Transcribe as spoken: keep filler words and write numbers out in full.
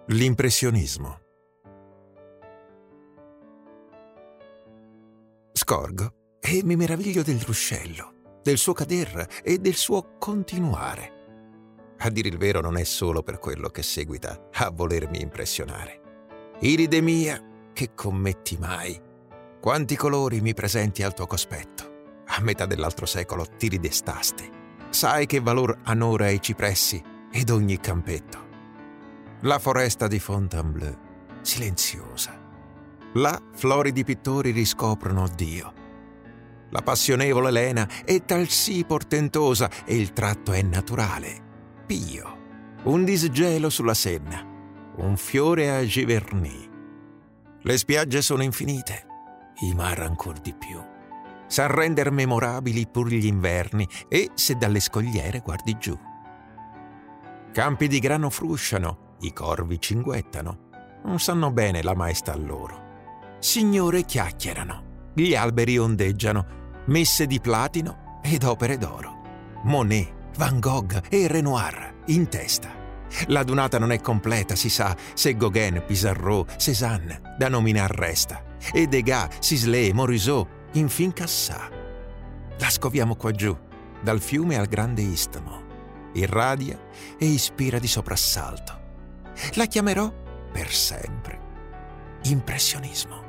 L'impressionismo. Scorgo e mi meraviglio del ruscello, del suo cader e del suo continuare. A dire il vero non è solo per quello che seguita a volermi impressionare. Iride mia, che commetti mai? Quanti colori mi presenti al tuo cospetto? A metà dell'altro secolo ti ridestaste. Sai che valor hanno ora i cipressi ed ogni campetto. La foresta di Fontainebleau, silenziosa. Là floridi pittori riscoprono Dio. La passionevole lena è talsì portentosa e il tratto è naturale, pio. Un disgelo sulla Senna, un fiore a Giverny. Le spiagge sono infinite, i mar ancor di più. Sa render memorabili pur gli inverni e se dalle scogliere guardi giù. Campi di grano frusciano, i corvi cinguettano, non sanno bene la maestà loro. Signore chiacchierano, gli alberi ondeggiano, messe di platino ed opere d'oro. Monet, Van Gogh e Renoir in testa. La dunata non è completa, si sa, se Gauguin, Pissarro, Cézanne da nominar resta, e Degas, Sisley, Morisot, infin Cassà. La scoviamo qua giù, dal fiume al grande istmo. Irradia e ispira di soprassalto. La chiamerò per sempre impressionismo.